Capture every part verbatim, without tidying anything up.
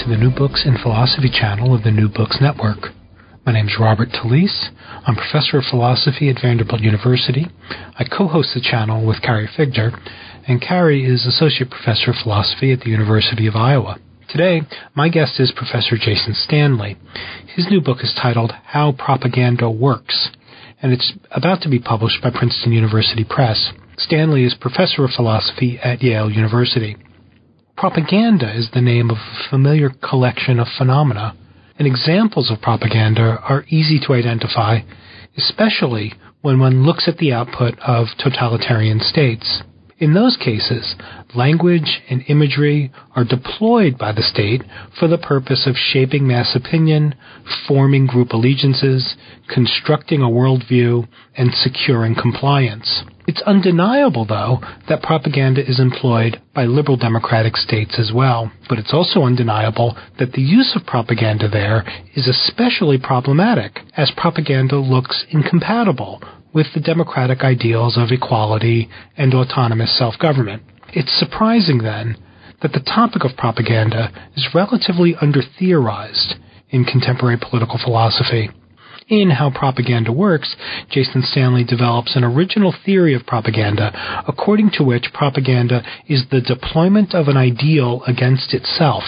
to the New Books in Philosophy channel of the New Books Network. My name is Robert Talisse. I'm professor of philosophy at Vanderbilt University. I co-host the channel with Carrie Figdor, and Carrie is associate professor of philosophy at the University of Iowa. Today, my guest is Professor Jason Stanley. His new book is titled How Propaganda Works, and it's about to be published by Princeton University Press. Stanley is professor of philosophy at Yale University. Propaganda is the name of a familiar collection of phenomena, and examples of propaganda are easy to identify, especially when one looks at the output of totalitarian states. In those cases, language and imagery are deployed by the state for the purpose of shaping mass opinion, forming group allegiances, constructing a worldview, and securing compliance. It's undeniable, though, that propaganda is employed by liberal democratic states as well, but it's also undeniable that the use of propaganda there is especially problematic, as propaganda looks incompatible with the democratic ideals of equality and autonomous self-government. It's surprising, then, that the topic of propaganda is relatively under-theorized in contemporary political philosophy. In How Propaganda Works, Jason Stanley develops an original theory of propaganda, according to which propaganda is the deployment of an ideal against itself.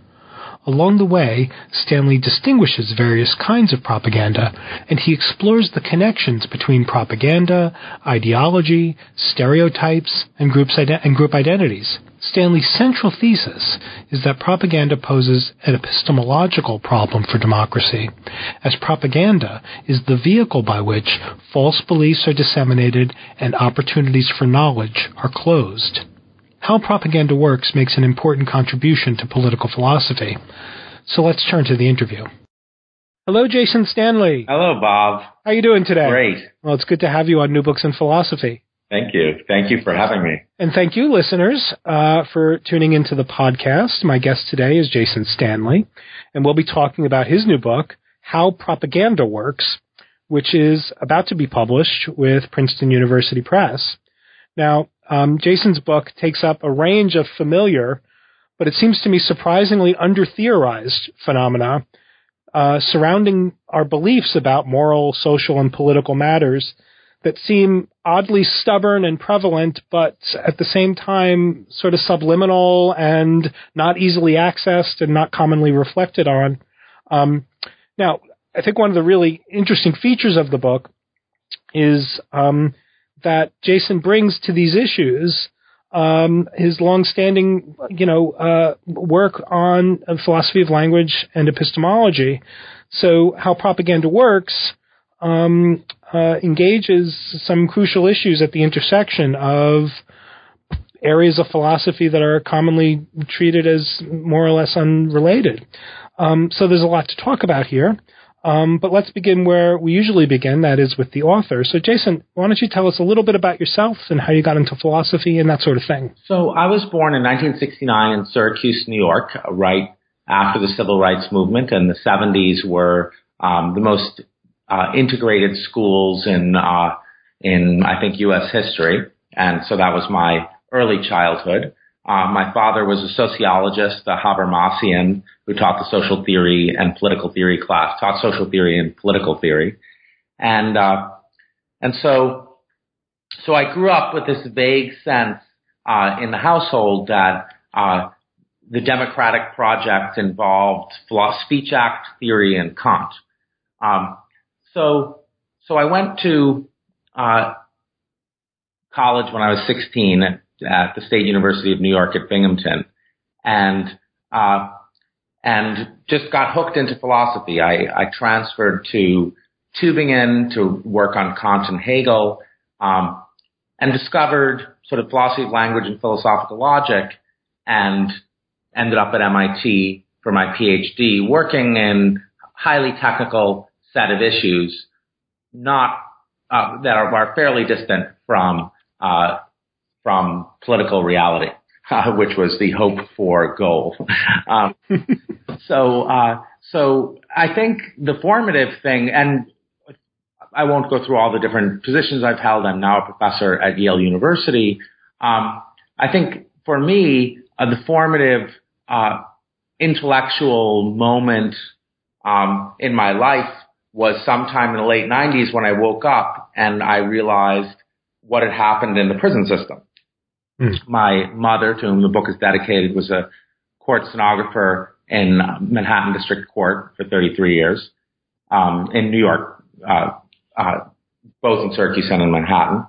Along the way, Stanley distinguishes various kinds of propaganda, and he explores the connections between propaganda, ideology, stereotypes, and, groups ide- and group identities. Stanley's central thesis is that propaganda poses an epistemological problem for democracy, as propaganda is the vehicle by which false beliefs are disseminated and opportunities for knowledge are closed. How Propaganda Works makes an important contribution to political philosophy. So let's turn to the interview. Hello, Jason Stanley. Hello, Bob. How are you doing today? Great. Well, it's good to have you on New Books in Philosophy. Thank you. Thank you for having me. And thank you, listeners, uh, for tuning into the podcast. My guest today is Jason Stanley, and we'll be talking about his new book, How Propaganda Works, which is about to be published with Princeton University Press. Now, um, Jason's book takes up a range of familiar, but it seems to me surprisingly under-theorized phenomena uh, surrounding our beliefs about moral, social, and political matters that seem oddly stubborn and prevalent, but at the same time sort of subliminal and not easily accessed and not commonly reflected on. Um, now, I think one of the really interesting features of the book is um, that Jason brings to these issues um, his longstanding, you know, uh, work on uh, philosophy of language and epistemology. So, How Propaganda Works um, uh, engages some crucial issues at the intersection of areas of philosophy that are commonly treated as more or less unrelated. Um, so, there's a lot to talk about here. Um, but let's begin where we usually begin, that is with the author. So, Jason, why don't you tell us a little bit about yourself and how you got into philosophy and that sort of thing? So I was born in nineteen sixty-nine in Syracuse, New York, right after the Civil Rights Movement, and the seventies were um, the most uh, integrated schools in, uh, in, I think, U S history. And so that was my early childhood. Uh, my father was a sociologist, a Habermasian, who taught the social theory and political theory class, taught social theory and political theory. And, uh, and so, so I grew up with this vague sense, uh, in the household that, uh, the democratic project involved speech act theory and Kant. Um, so, so I went to, uh, college when I was sixteen at the State University of New York at Binghamton, and uh, and just got hooked into philosophy. I, I transferred to Tübingen to work on Kant and Hegel, um, and discovered sort of philosophy of language and philosophical logic, and ended up at M I T for my PhD, working in highly technical set of issues, not uh, that are, are fairly distant from uh, from political reality, uh, which was the hoped for goal. um, so, uh, so I think the formative thing, and I won't go through all the different positions I've held. I'm now a professor at Yale University. Um, I think for me, uh, the formative uh, intellectual moment um, in my life was sometime in the late nineties when I woke up and I realized what had happened in the prison system. Mm. My mother, to whom the book is dedicated, was a court stenographer in Manhattan District Court for thirty-three years, um, in New York, uh, uh, both in Syracuse and in Manhattan.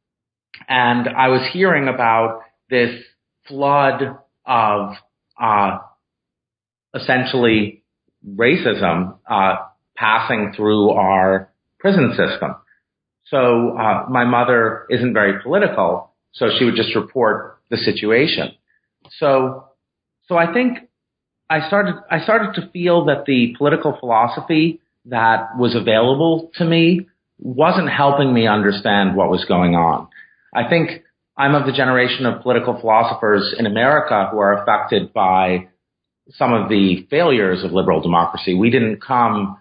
And I was hearing about this flood of uh, essentially racism uh, passing through our prison system. So uh, my mother isn't very political, so she would just report the situation. So, so I think I started I started to feel that the political philosophy that was available to me wasn't helping me understand what was going on. I think I'm of the generation of political philosophers in America who are affected by some of the failures of liberal democracy. We didn't come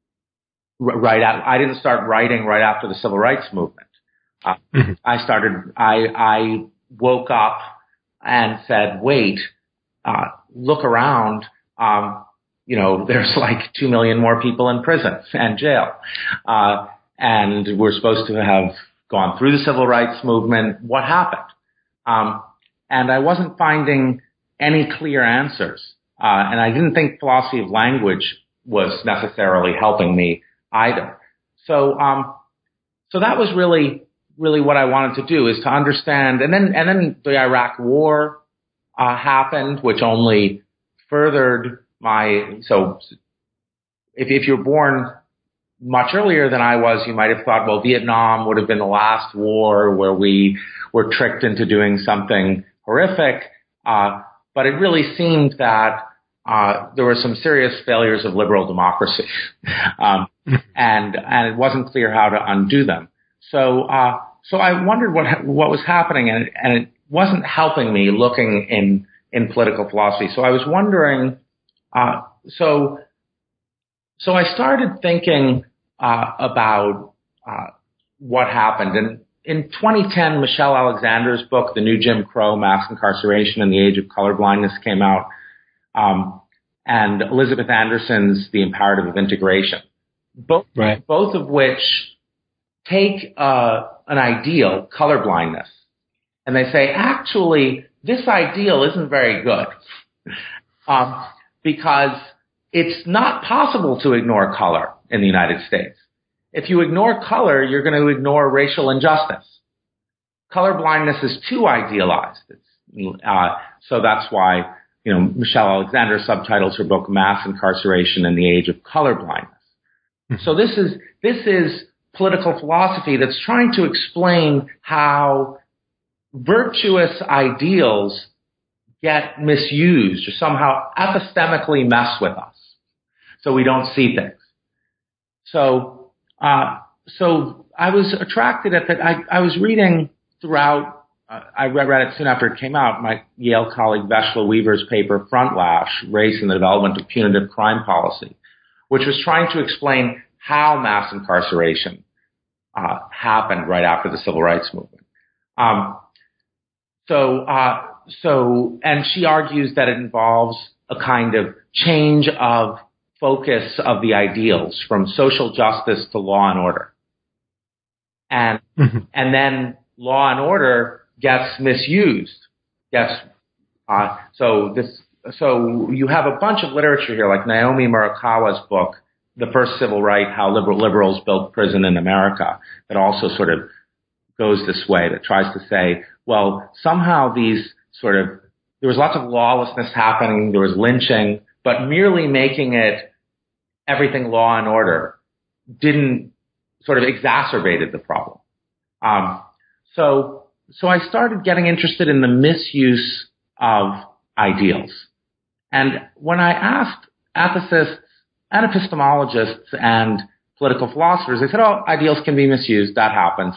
right out. I didn't start writing right after the civil rights movement. Uh, mm-hmm. I started. I I woke up and said, "Wait, uh, look around. Um, you know, there's like two million more people in prison and jail, uh, and we're supposed to have gone through the civil rights movement. What happened?" Um, and I wasn't finding any clear answers. Uh, and I didn't think philosophy of language was necessarily helping me either. So, um, so that was really, really what I wanted to do, is to understand. And then, and then the Iraq War uh, happened, which only furthered my. So, if if you're born much earlier than I was, you might have thought, well, Vietnam would have been the last war where we were tricked into doing something horrific. Uh, but it really seemed that uh, there were some serious failures of liberal democracy, um, and and it wasn't clear how to undo them. So uh, so I wondered what what was happening, and it, and it wasn't helping me looking in in political philosophy. So I was wondering. Uh, so. So I started thinking uh, about uh, what happened. And in twenty ten, Michelle Alexander's book, The New Jim Crow, Mass Incarceration and the Age of Colorblindness, came out, um, and Elizabeth Anderson's The Imperative of Integration, both, right. both of which take uh, an ideal, colorblindness, and they say, actually, this ideal isn't very good um, because it's not possible to ignore color in the United States. If you ignore color, you're going to ignore racial injustice. Colorblindness is too idealized. It's, uh, so that's why, you know, Michelle Alexander subtitles her book Mass Incarceration and the Age of Colorblindness. Mm-hmm. So this is this is political philosophy that's trying to explain how virtuous ideals get misused or somehow epistemically mess with us, so we don't see things. So, uh, so I was attracted at that. I, I was reading throughout. Uh, I read, read it soon after it came out. My Yale colleague Veshla Weaver's paper, Frontlash: Race and the Development of Punitive Crime Policy, which was trying to explain how mass incarceration uh, happened right after the civil rights movement. Um, so. Uh, So, and she argues that it involves a kind of change of focus of the ideals from social justice to law and order. And, mm-hmm. and then law and order gets misused. Gets, uh, so this, so you have a bunch of literature here, like Naomi Murakawa's book, The First Civil Right, How Liberal Liberals Built Prison in America, that also sort of goes this way, that tries to say, well, somehow these sort of, there was lots of lawlessness happening, there was lynching, but merely making it everything law and order didn't sort of exacerbated the problem. Um, so, so I started getting interested in the misuse of ideals. And when I asked ethicists and epistemologists and political philosophers, they said, oh, ideals can be misused, that happens.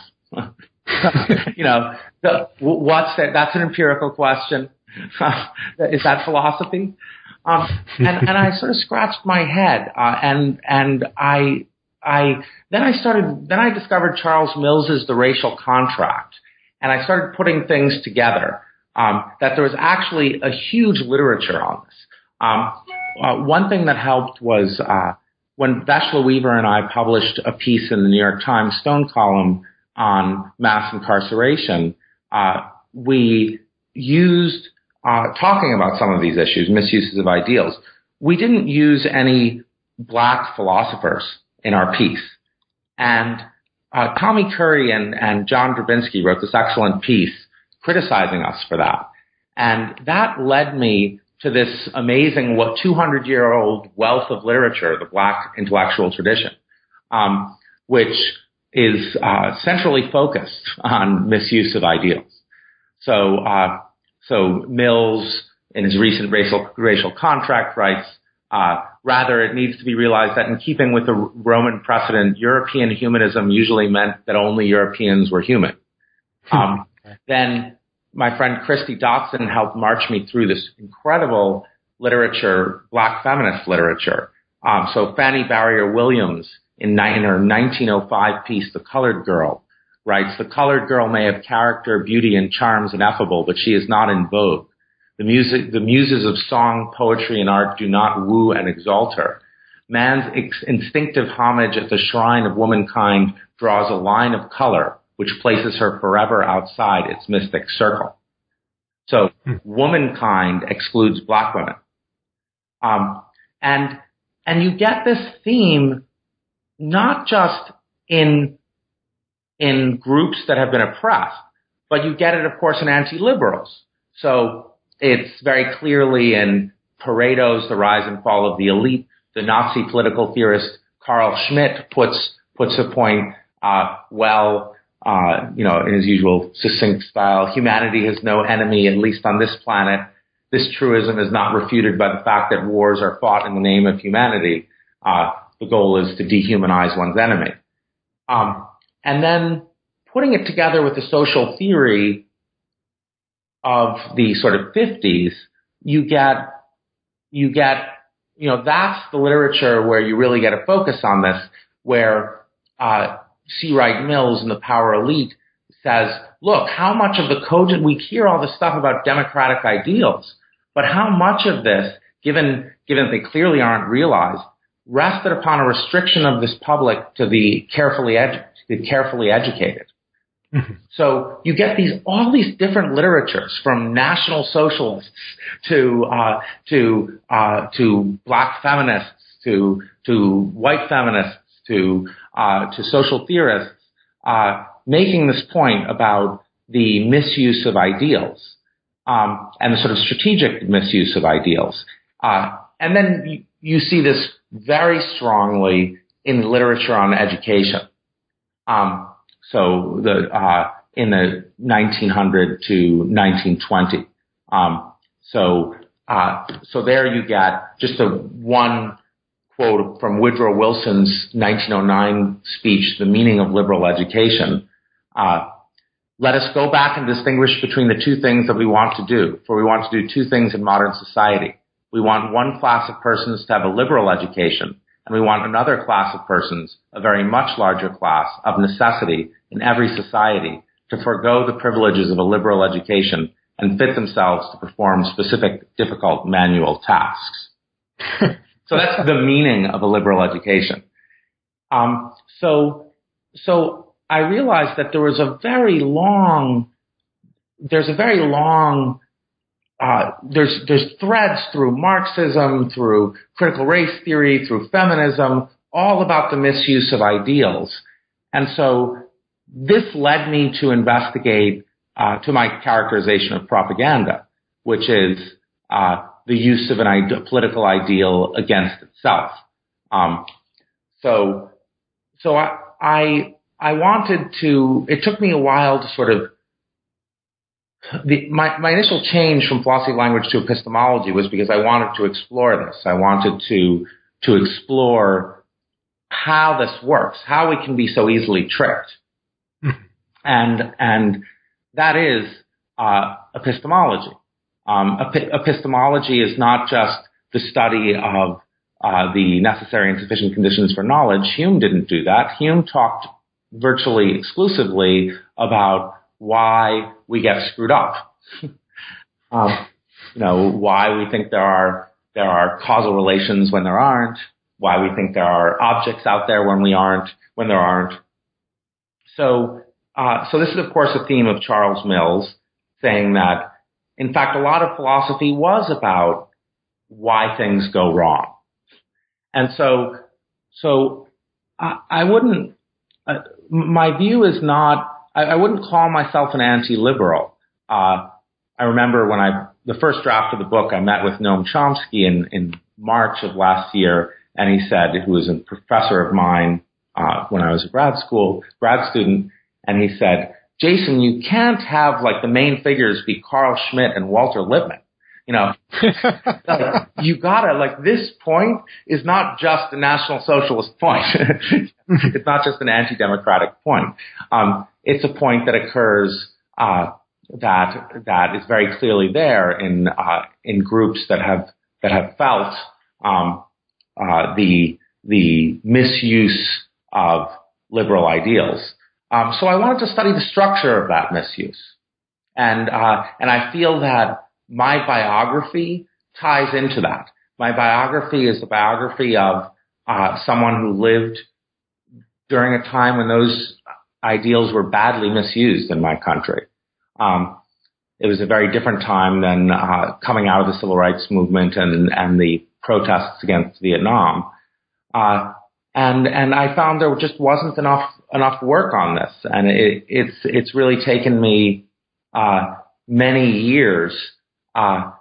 you know, the, what's that? That's an empirical question. Is that philosophy? Um, and, and I sort of scratched my head, uh, and and I I then I started then I discovered Charles Mills's The Racial Contract, and I started putting things together. Um, that there was actually a huge literature on this, Um, uh, one thing that helped was uh, when Veshla Weaver and I published a piece in the New York Times Stone column on mass incarceration, uh, we used, uh, talking about some of these issues, misuses of ideals, we didn't use any black philosophers in our piece. And uh, Tommy Curry and, and John Drabinski wrote this excellent piece criticizing us for that. And that led me to this amazing, what, two hundred year old wealth of literature, the black intellectual tradition, um, which is uh, centrally focused on misuse of ideals. So, uh, so Mills, in his recent racial, racial contract, writes, uh, rather it needs to be realized that in keeping with the Roman precedent, European humanism usually meant that only Europeans were human. Um, then my friend Christy Dotson helped march me through this incredible literature, black feminist literature. Um, so Fanny Barrier Williams, in, in her nineteen oh five piece, The Colored Girl, writes, "The colored girl may have character, beauty, and charms ineffable, but she is not in vogue. The music, the muses of song, poetry, and art do not woo and exalt her. Man's ex- instinctive homage at the shrine of womankind draws a line of color, which places her forever outside its mystic circle." So hmm. womankind excludes black women. Um, and, and you get this theme not just in, in groups that have been oppressed, but you get it, of course, in anti-liberals. So it's very clearly in Pareto's The Rise and Fall of the Elite. The Nazi political theorist Carl Schmitt puts, puts a point, uh, well, Uh, you know, in his usual succinct style, humanity has no enemy, at least on this planet. This truism is not refuted by the fact that wars are fought in the name of humanity. Uh, the goal is to dehumanize one's enemy. Um, and then putting it together with the social theory of the sort of fifties, you get, you get, you know, that's the literature where you really get a focus on this, where, uh, C. Wright Mills in The Power Elite says, look, how much of the cogent, we hear all this stuff about democratic ideals, but how much of this, given, given that they clearly aren't realized, rested upon a restriction of this public to the carefully, edu- the carefully educated. Mm-hmm. So you get these, all these different literatures, from National Socialists to, uh, to, uh, to black feminists, to, to white feminists, to, uh, to social theorists, uh, making this point about the misuse of ideals, um, and the sort of strategic misuse of ideals. Uh, and then you, you see this very strongly in literature on education. Um, so the, uh, in the nineteen hundred to nineteen twenty. Um, so, uh, so there you get just a one quote from Woodrow Wilson's nineteen oh nine speech, The Meaning of Liberal Education. Uh, let us go back and distinguish between the two things that we want to do, for we want to do two things in modern society. We want one class of persons to have a liberal education, and we want another class of persons, a very much larger class, of necessity in every society, to forego the privileges of a liberal education and fit themselves to perform specific, difficult manual tasks. So that's the meaning of a liberal education. Um, so, so I realized that there was a very long, there's a very long, uh, there's, there's threads through Marxism, through critical race theory, through feminism, all about the misuse of ideals. And so this led me to investigate, uh, to my characterization of propaganda, which is, uh, the use of an ide- political ideal against itself. Um, so, so I, I, I wanted to, it took me a while to sort of, the, my, my initial change from philosophy of language to epistemology was because I wanted to explore this. I wanted to, to explore how this works, how we can be so easily tricked. and, and that is, uh, epistemology. Um, ep- epistemology is not just the study of uh, the necessary and sufficient conditions for knowledge. Hume didn't do that. Hume talked virtually exclusively about why we get screwed up. um, you know, why we think there are there are causal relations when there aren't, why we think there are objects out there when we aren't, when there aren't. So, uh, so this is, of course, a theme of Charles Mills, saying that, in fact, a lot of philosophy was about why things go wrong. And so, so I, I wouldn't, uh, my view is not, I, I wouldn't call myself an anti-liberal. Uh, I remember when I, the first draft of the book, I met with Noam Chomsky in, in March of last year, and he said, who was a professor of mine uh, when I was a grad school, grad student, and he said, Jason, you can't have like the main figures be Carl Schmitt and Walter Lippmann. You know, like, you gotta, like, this point is not just a National Socialist point. It's not just an anti-democratic point. Um, it's a point that occurs, uh, that, that is very clearly there in, uh, in groups that have, that have felt, um, uh, the, the misuse of liberal ideals. Um, so I wanted to study the structure of that misuse. And, uh, and I feel that my biography ties into that. My biography is a biography of uh, someone who lived during a time when those ideals were badly misused in my country. Um, it was a very different time than uh, coming out of the civil rights movement and, and the protests against Vietnam. Uh, and and I found there just wasn't enough enough work on this, and it, it's it's really taken me uh, many years. Uh,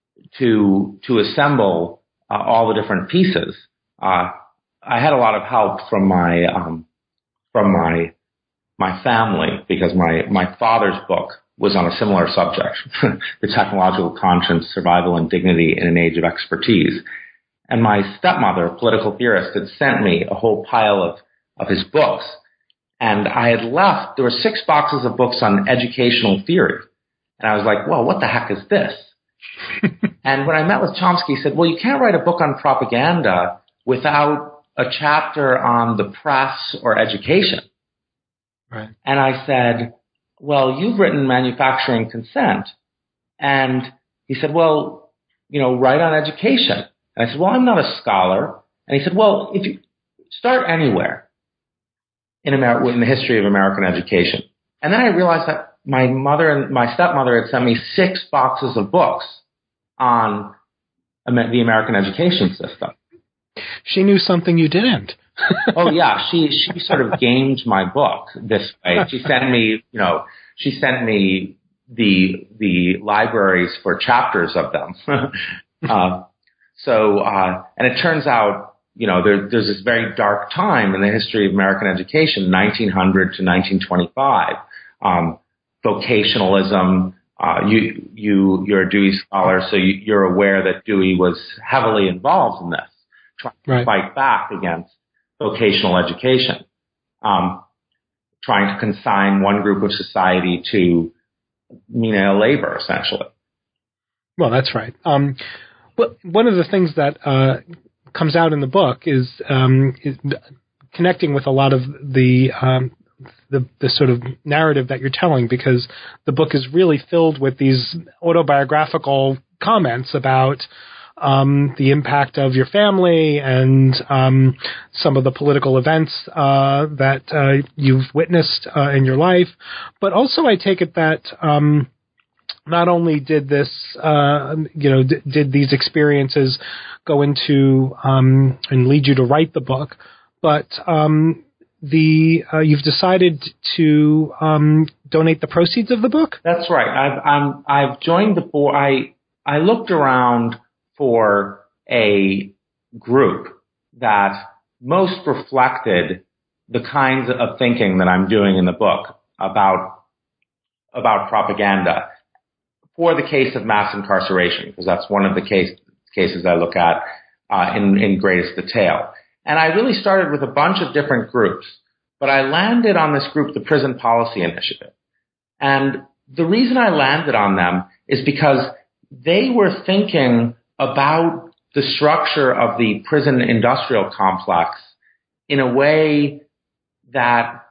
to to assemble uh, all the different pieces. Uh, I had a lot of help from my um, from my my family, because my my father's book was on a similar subject, the technological conscience, survival, and dignity in an age of expertise. And my stepmother, a political theorist, had sent me a whole pile of of his books, and I had left. There were six boxes of books on educational theory. And I was like, well, what the heck is this? And when I met with Chomsky, he said, well, you can't write a book on propaganda without a chapter on the press or education. Right. And I said, well, you've written Manufacturing Consent. And he said, well, you know, write on education. And I said, well, I'm not a scholar. And he said, well, if you start anywhere in America, in the history of American education. And then I realized that my mother and my stepmother had sent me six boxes of books on the American education system. She knew something you didn't. Oh yeah, she she sort of gamed my book this way. She sent me, you know, she sent me the the libraries for chapters of them. uh, so uh, and it turns out, you know, there, there's this very dark time in the history of American education, nineteen hundred to nineteen twenty-five. Um, vocationalism. Uh, you, you, you're a Dewey scholar, so you, you're aware that Dewey was heavily involved in this, trying right. to fight back against vocational education, um, trying to consign one group of society to menial labor, essentially. Well, that's right. Um, but one of the things that uh, comes out in the book is, um, is connecting with a lot of the um, The, the sort of narrative that you're telling, because the book is really filled with these autobiographical comments about um, the impact of your family and um, some of the political events uh, that uh, you've witnessed uh, in your life. But also I take it that um, not only did this, uh, you know, d- did these experiences go into um, and lead you to write the book, but um, The uh, you've decided to um, donate the proceeds of the book? That's right. I've I'm, I've joined the board. I I looked around for a group that most reflected the kinds of thinking that I'm doing in the book about about propaganda for the case of mass incarceration, because that's one of the case, cases I look at uh, in in greatest detail. And I really started with a bunch of different groups, but I landed on this group, the Prison Policy Initiative. And the reason I landed on them is because they were thinking about the structure of the prison industrial complex in a way that,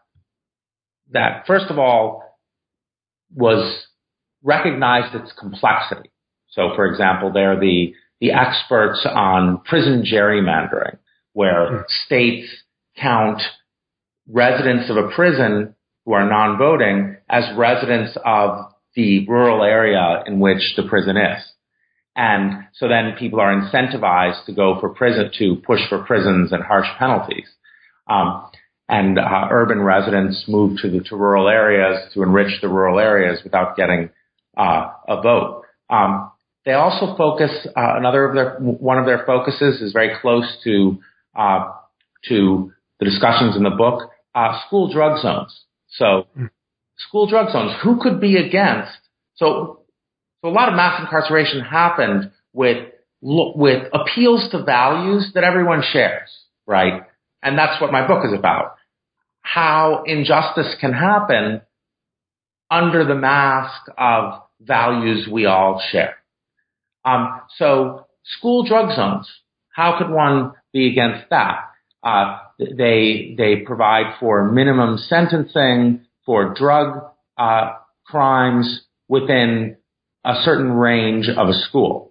that first of all, was recognized its complexity. So, for example, they're the, the experts on prison gerrymandering, where mm. states count residents of a prison who are non-voting as residents of the rural area in which the prison is. And so then people are incentivized to go for prison, to push for prisons and harsh penalties. Um, and uh, urban residents move to the to rural areas to enrich the rural areas without getting uh, a vote. Um, they also focus, uh, another of their, one of their focuses is very close to, uh, to the discussions in the book, uh, school drug zones. So, mm. school drug zones, who could be against? So, so a lot of mass incarceration happened with, with appeals to values that everyone shares, right? And that's what my book is about. How injustice can happen under the mask of values we all share. Um, so school drug zones, how could one be against that? Uh, they, they provide for minimum sentencing for drug, uh, crimes within a certain range of a school.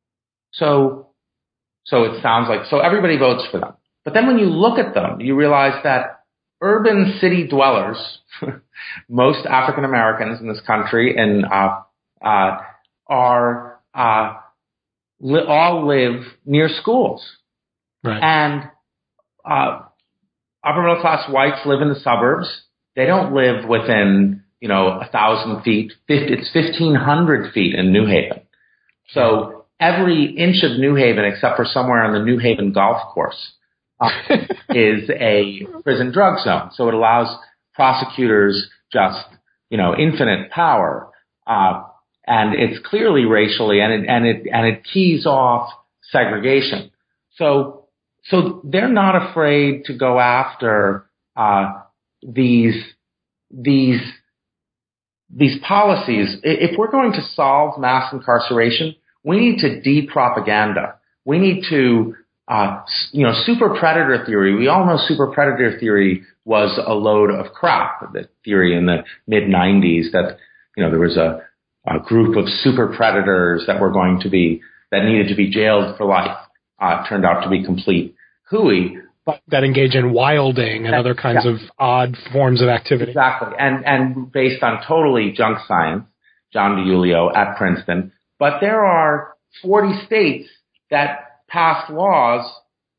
So, so it sounds like, so everybody votes for them. But then when you look at them, you realize that urban city dwellers, most African Americans in this country, and uh, uh, are uh, li- all live near schools, right. and uh, upper middle class whites live in the suburbs. They don't live within, you know, a thousand feet. It's fifteen hundred feet in New Haven. So every inch of New Haven, except for somewhere on the New Haven golf course, uh, is a prison drug zone. So it allows prosecutors just, you know, infinite power. Uh, and it's clearly racially, and it, and it, and it keys off segregation. So, so they're not afraid to go after, uh, these, these, these policies. If we're going to solve mass incarceration, we need to de-propaganda. We need to, uh, you know, super predator theory. We all know super predator theory was a load of crap. The theory in the mid nineties that, you know, there was a, a group of super predators that were going to be, that needed to be jailed for life, uh, turned out to be complete hooey. But that engage in wilding and other kinds yeah. of odd forms of activity. Exactly. And, and based on totally junk science, John DiIulio at Princeton. But there are forty states that passed laws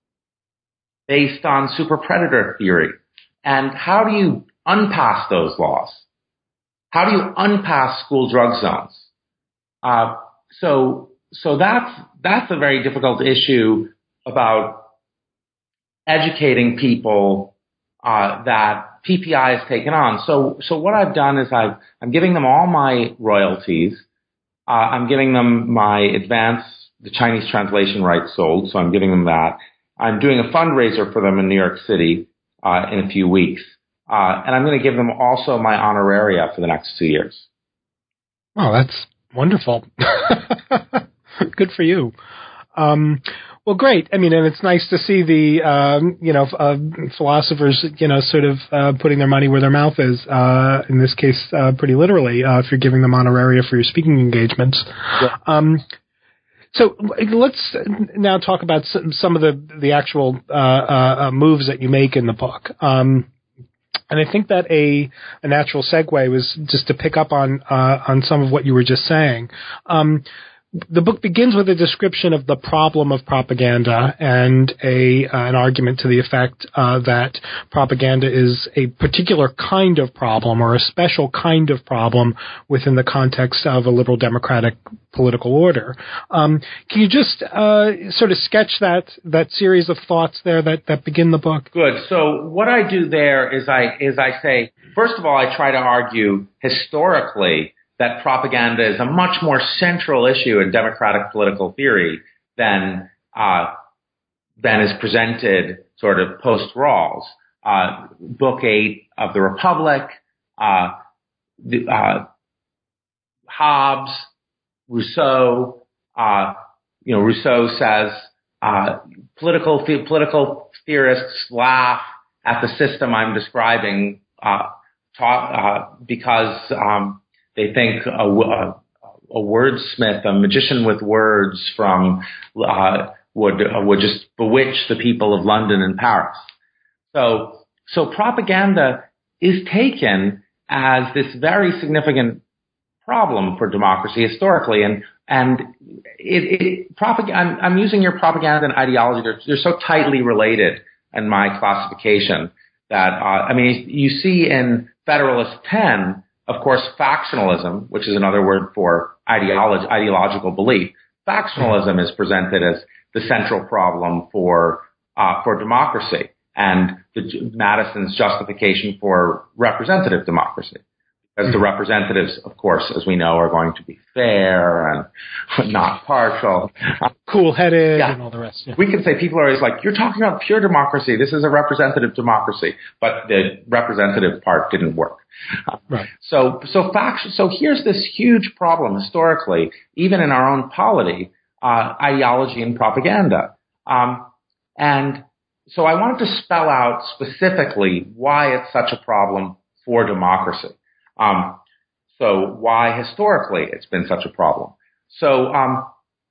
based on super predator theory. And how do you unpass those laws? How do you unpass school drug zones? Uh, so, so that's, that's a very difficult issue about educating people, uh, that P P I has taken on. So, so what I've done is I've, I'm giving them all my royalties. Uh, I'm giving them my advance, the Chinese translation rights sold, so I'm giving them that. I'm doing a fundraiser for them in New York City uh, in a few weeks. Uh, and I'm going to give them also my honoraria for the next two years. Oh, that's wonderful. Good for you. Um, well, great. I mean, and it's nice to see the, um, you know, uh, philosophers, you know, sort of uh, putting their money where their mouth is, uh, in this case, uh, pretty literally, uh, if you're giving them honoraria for your speaking engagements. Yeah. Um, so let's now talk about some, some of the, the actual uh, uh, moves that you make in the book. Um, and I think that a, a natural segue was just to pick up on uh, on some of what you were just saying. Um, The book begins with a description of the problem of propaganda and a uh, an argument to the effect uh, that propaganda is a particular kind of problem or a special kind of problem within the context of a liberal democratic political order. Um, can you just uh, sort of sketch that that series of thoughts there that, that begin the book? Good. So what I do there is I is I say, first of all, I try to argue historically that propaganda is a much more central issue in democratic political theory than uh, than is presented sort of post-Rawls. Uh, Book eight of the Republic, uh, the, uh, Hobbes, Rousseau. Uh, you know, Rousseau says uh, political the, political theorists laugh at the system I'm describing uh, ta- uh, because um, They think a, a, a wordsmith, a magician with words from uh, would uh, would just bewitch the people of London and Paris. So so propaganda is taken as this very significant problem for democracy historically, and and it, it propaganda. I'm, I'm using your propaganda and ideology; they're, they're so tightly related in my classification that uh, I mean, you see in Federalist ten, of course, factionalism, which is another word for ideology, ideological belief. Factionalism is presented as the central problem for uh, for democracy, and the, Madison's justification for representative democracy. Because the representatives, of course, as we know, are going to be fair and not partial. Cool-headed yeah. and all the rest. Yeah. We can say people are always like, you're talking about pure democracy. This is a representative democracy. But the representative part didn't work. Right. So, so, fact, so here's this huge problem historically, even in our own polity, uh, ideology and propaganda. Um, and so I wanted to spell out specifically why it's such a problem for democracy. Um, so why historically it's been such a problem. So, um,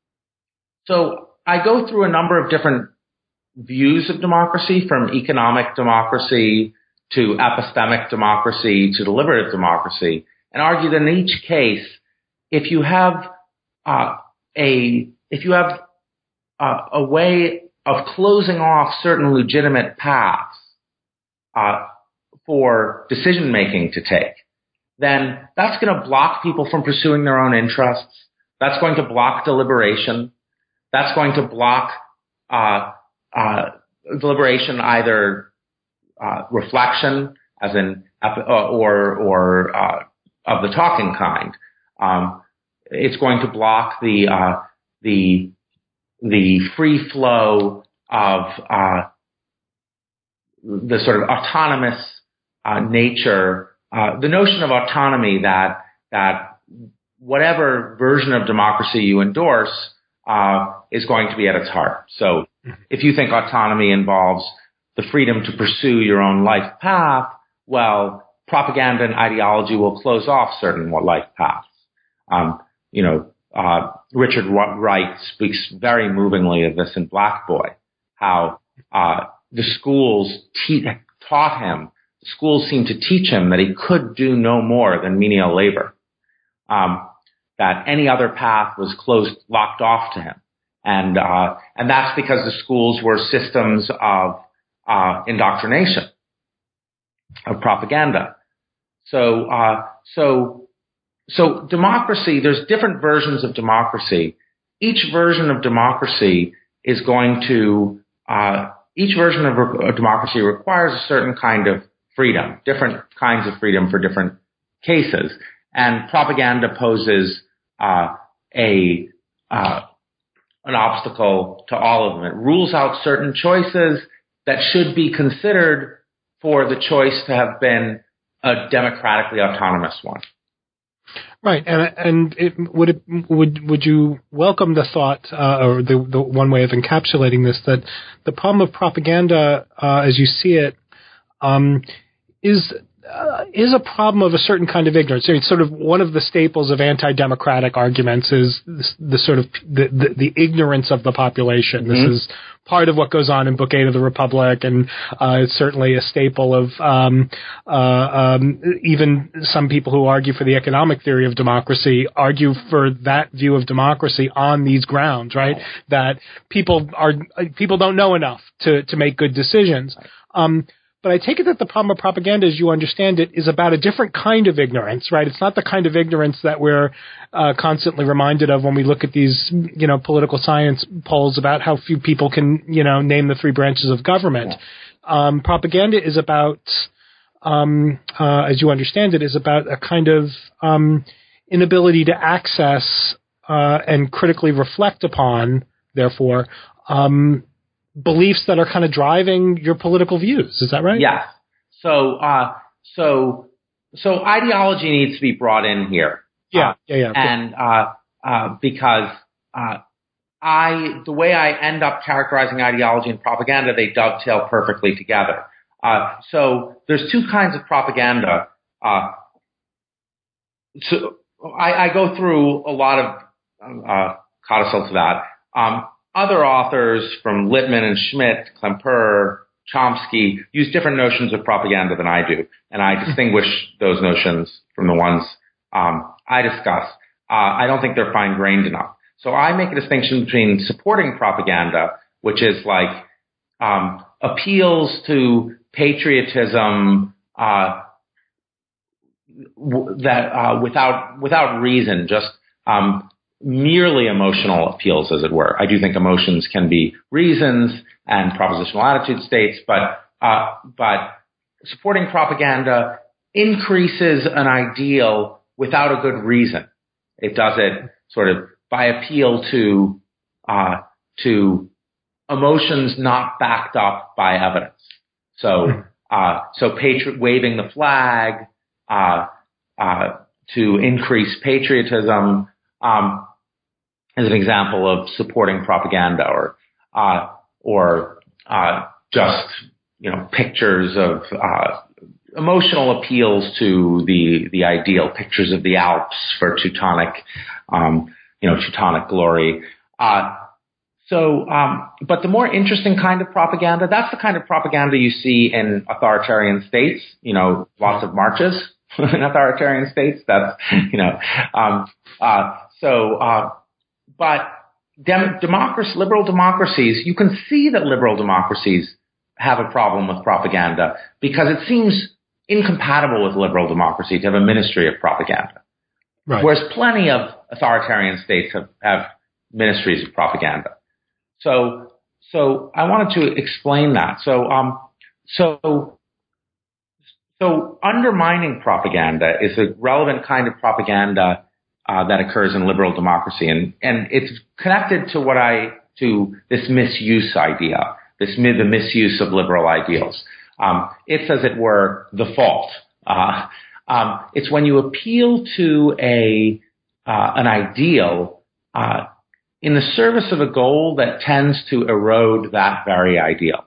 so I go through a number of different views of democracy, from economic democracy to epistemic democracy to deliberative democracy, and argue that in each case, if you have uh, a if you have uh, a way of closing off certain legitimate paths uh, for decision making to take, then that's going to block people from pursuing their own interests. That's going to block deliberation. That's going to block uh, uh, deliberation, either uh, reflection, as in or or uh, of the talking kind. Um, it's going to block the uh, the the free flow of uh, the sort of autonomous uh, nature. Uh, the notion of autonomy that that whatever version of democracy you endorse uh, is going to be at its heart. So if you think autonomy involves the freedom to pursue your own life path, well, propaganda and ideology will close off certain life paths. Um, you know, uh, Richard Wright speaks very movingly of this in Black Boy, how uh, the schools te- taught him Schools seemed to teach him that he could do no more than menial labor, um, that any other path was closed, locked off to him. And, uh, and that's because the schools were systems of, uh, indoctrination, of propaganda. So, uh, so, so democracy, there's different versions of democracy. Each version of democracy is going to, uh, each version of re- democracy requires a certain kind of freedom, different kinds of freedom for different cases. And propaganda poses uh, a uh, an obstacle to all of them. It rules out certain choices that should be considered for the choice to have been a democratically autonomous one. Right, and and it, would it, would would you welcome the thought, uh, or the, the one way of encapsulating this, that the problem of propaganda, uh, as you see it, um, is uh, is a problem of a certain kind of ignorance. I mean, sort of one of the staples of anti-democratic arguments is this, the sort of the, the, the ignorance of the population. Mm-hmm. This is part of what goes on in Book Eight of the Republic, and uh, it's certainly a staple of um, uh, um, even some people who argue for the economic theory of democracy argue for that view of democracy on these grounds, right? That people are people don't know enough to to make good decisions. Um, But I take it that the problem of propaganda, as you understand it, is about a different kind of ignorance, right? It's not the kind of ignorance that we're uh, constantly reminded of when we look at these, you know, political science polls about how few people can, you know, name the three branches of government. Um, propaganda is about, um, uh, as you understand it, is about a kind of um, inability to access uh, and critically reflect upon, therefore, um beliefs that are kind of driving your political views. Is that right? Yes. So, uh, so, so ideology needs to be brought in here. Yeah, uh, yeah, yeah. And uh, uh, because uh, I, the way I end up characterizing ideology and propaganda, they dovetail perfectly together. Uh, so there's two kinds of propaganda. Uh, so I, I go through a lot of uh, codicil to that. Um, other authors from Littman and Schmidt, Klemperer, Chomsky use different notions of propaganda than I do, and I distinguish those notions from the ones um, I discuss. Uh, I don't think they're fine-grained enough. So I make a distinction between supporting propaganda, which is like um, appeals to patriotism uh, w- that uh, without without reason, just um, merely emotional appeals, as it were. I do think emotions can be reasons and propositional attitude states, but uh, but supporting propaganda increases an ideal without a good reason. It does it sort of by appeal to uh, to emotions not backed up by evidence. So uh, so patri- waving the flag uh, uh, to increase patriotism um, is an example of supporting propaganda, or uh, or uh, just you know pictures of uh, emotional appeals to the the ideal, pictures of the Alps for Teutonic, um, you know, Teutonic glory. Uh, so, um, but the more interesting kind of propaganda, that's the kind of propaganda you see in authoritarian states. You know, lots of marches in authoritarian states. That's you know, um, uh, so. Uh, But dem- democracy, liberal democracies, you can see that liberal democracies have a problem with propaganda because it seems incompatible with liberal democracy to have a ministry of propaganda. Right. Whereas plenty of authoritarian states have, have ministries of propaganda. So, so I wanted to explain that. So, um, so, so undermining propaganda is a relevant kind of propaganda Uh, that occurs in liberal democracy, and and it's connected to what I to this misuse idea, this the misuse of liberal ideals. Um, it's as it were the fault. Uh, um, it's when you appeal to a uh, an ideal uh, in the service of a goal that tends to erode that very ideal.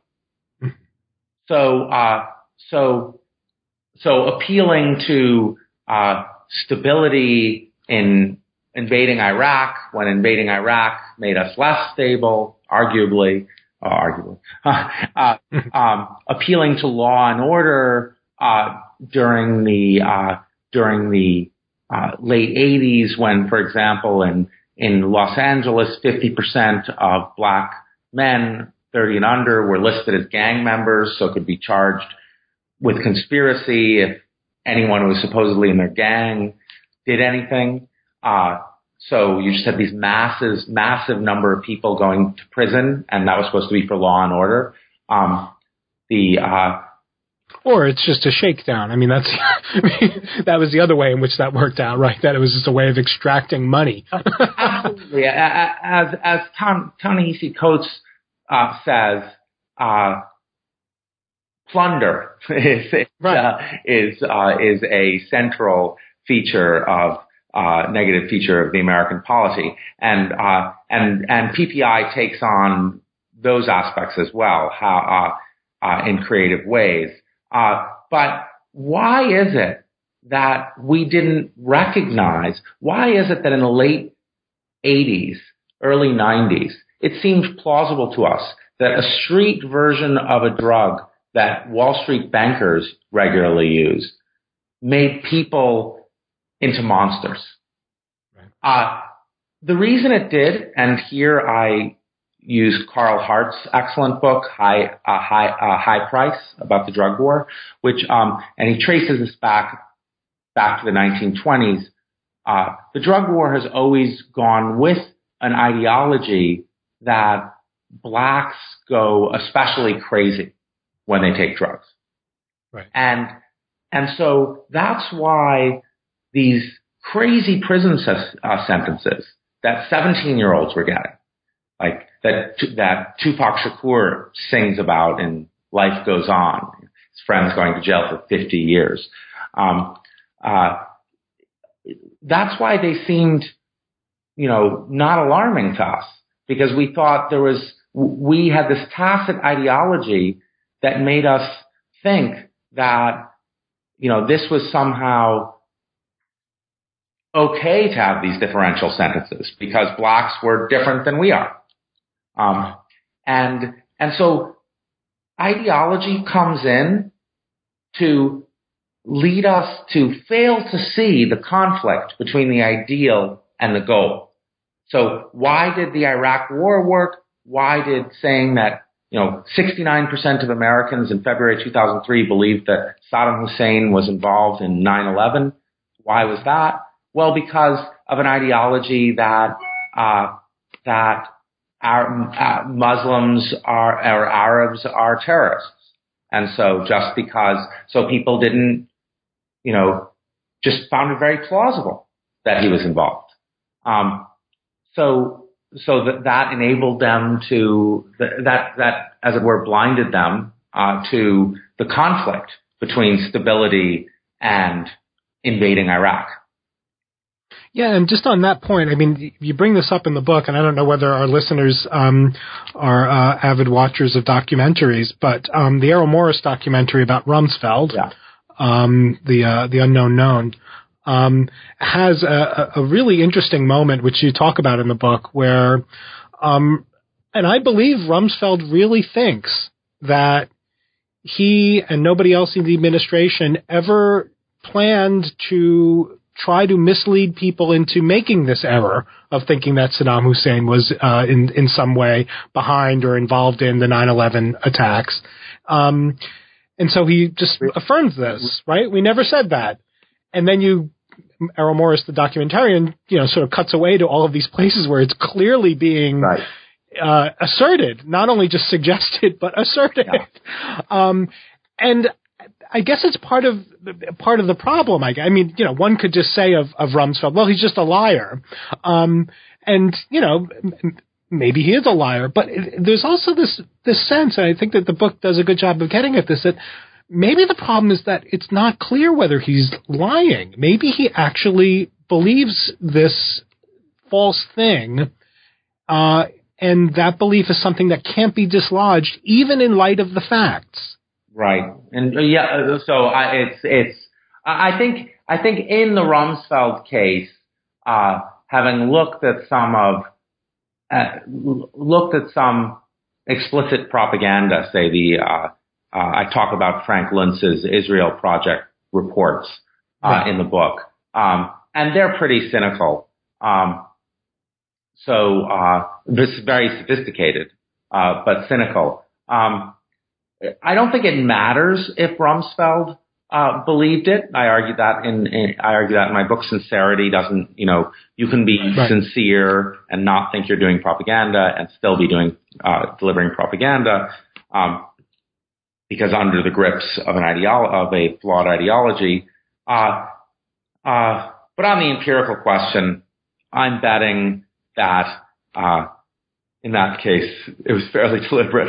So uh, so so appealing to uh, stability in invading Iraq, when invading Iraq made us less stable, arguably, uh, arguably, uh, um, appealing to law and order uh, during the uh, during the uh, late eighties, when, for example, in in Los Angeles, fifty percent of black men, thirty and under, were listed as gang members, so could be charged with conspiracy if anyone who was supposedly in their gang did anything. Uh, so you just had these masses, massive number of people going to prison, and that was supposed to be for law and order. Um, the, uh, or it's just a shakedown. I mean, that's, I mean, that was the other way in which that worked out, right? That it was just a way of extracting money. Absolutely. As, as Tom, Ta-Nehisi Coates, uh, says, uh, plunder is, right. uh, is, uh, is a central feature of uh, negative feature of the American polity, and uh, and and P P I takes on those aspects as well, how uh, uh, in creative ways. Uh, but why is it that we didn't recognize? Why is it that in the late eighties, early nineties, it seemed plausible to us that a street version of a drug that Wall Street bankers regularly use made people into monsters. Right. Uh, the reason it did, and here I use Carl Hart's excellent book, High, uh, High, uh, High Price, about the drug war, which, um, and he traces this back, back to the nineteen twenties. Uh, the drug war has always gone with an ideology that blacks go especially crazy when they take drugs. Right. And, and so that's why these crazy prison ses- uh, sentences that seventeen-year-olds were getting, like that that Tupac Shakur sings about in Life Goes On, his friends going to jail for fifty years. Um, uh, that's why they seemed, you know, not alarming to us, because we thought there was, we had this tacit ideology that made us think that, you know, this was somehow okay to have these differential sentences because blacks were different than we are. Um, and, and so ideology comes in to lead us to fail to see the conflict between the ideal and the goal. So why did the Iraq War work? Why did saying that, you know, sixty-nine percent of Americans in February two thousand three believed that Saddam Hussein was involved in nine eleven? Why was that? Well, because of an ideology that, uh, that our, uh, Muslims are, or Arabs are terrorists. And so just because, so people didn't, you know, just found it very plausible that he was involved. Um, so, so that, that enabled them to, that, that, as it were, blinded them, uh, to the conflict between stability and invading Iraq. Yeah, and just on that point, I mean, you bring this up in the book, and I don't know whether our listeners um, are uh, avid watchers of documentaries, but um, the Errol Morris documentary about Rumsfeld, yeah. um, the uh, the unknown known, um, has a, a really interesting moment, which you talk about in the book, where, um, and I believe Rumsfeld really thinks that he and nobody else in the administration ever planned to try to mislead people into making this error of thinking that Saddam Hussein was uh, in in some way behind or involved in the nine eleven attacks. Um, and so he just affirms this, right? We never said that. And then you, Errol Morris, the documentarian, you know, sort of cuts away to all of these places where it's clearly being right. uh, asserted, not only just suggested, but asserted. Yeah. Um, and I guess it's part of part of the problem. I, I mean, you know, one could just say of, of Rumsfeld, well, he's just a liar. Um, and, you know, m- maybe he is a liar. But it, there's also this this sense, and I think that the book does a good job of getting at this, that maybe the problem is that it's not clear whether he's lying. Maybe he actually believes this false thing, uh, and that belief is something that can't be dislodged, even in light of the facts. Right, and uh, yeah, so I, it's it's. I think I think in the Rumsfeld case, uh, having looked at some of uh, looked at some explicit propaganda, say the uh, uh, I talk about Frank Luntz's Israel Project reports uh, right. in the book, um, and they're pretty cynical. Um, so uh, this is very sophisticated, uh, but cynical. Um, I don't think it matters if Rumsfeld uh, believed it. I argue that in, in I argue that in my book. Sincerity doesn't, you know, you can be right. sincere and not think you're doing propaganda and still be doing uh, delivering propaganda, um, because under the grips of an ideolo- of a flawed ideology. Uh, uh, but on the empirical question, I'm betting that. Uh, In that case, it was fairly deliberate.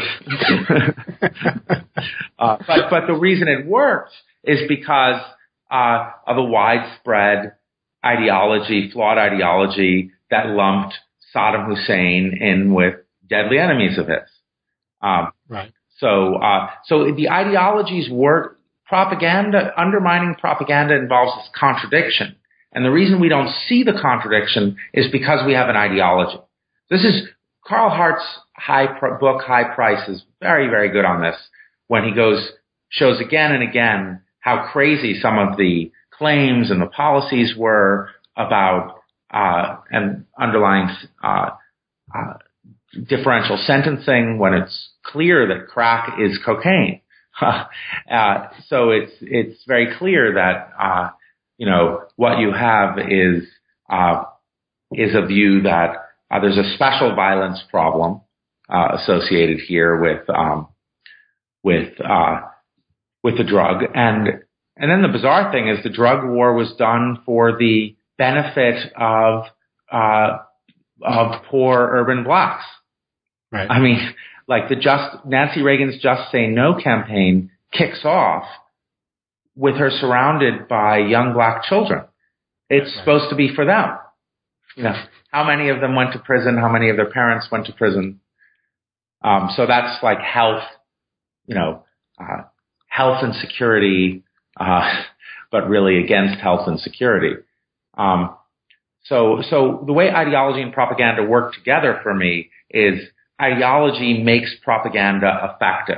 uh, but, but the reason it worked is because uh, of a widespread ideology, flawed ideology that lumped Saddam Hussein in with deadly enemies of his. Um, right. So, uh, so the ideologies work. Propaganda, undermining propaganda involves this contradiction, and the reason we don't see the contradiction is because we have an ideology. This is. Carl Hart's high pr- book, High Price, is very, very good on this when he goes, shows again and again how crazy some of the claims and the policies were about, uh, and underlying, uh, uh, differential sentencing when it's clear that crack is cocaine. uh, so it's, it's very clear that, uh, you know, what you have is, uh, is a view that Uh, there's a special violence problem uh, associated here with um, with uh, with the drug, and and then the bizarre thing is the drug war was done for the benefit of uh, of poor urban blacks. Right. I mean, like the just Nancy Reagan's Just Say No campaign kicks off with her surrounded by young black children. It's right. supposed to be for them. You know, how many of them went to prison? How many of their parents went to prison? Um, so that's like health, you know, uh, health and security, uh, but really against health and security. Um, So, so the way ideology and propaganda work together for me is ideology makes propaganda effective.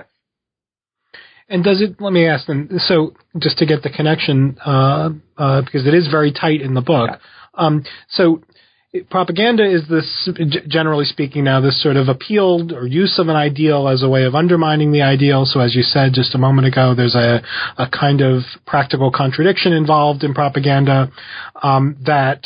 And does it, let me ask then, so just to get the connection, uh, uh, because it is very tight in the book. Yeah. Um, so propaganda is this, generally speaking now, this sort of appeal or use of an ideal as a way of undermining the ideal. So as you said just a moment ago, there's a, a kind of practical contradiction involved in propaganda, um, that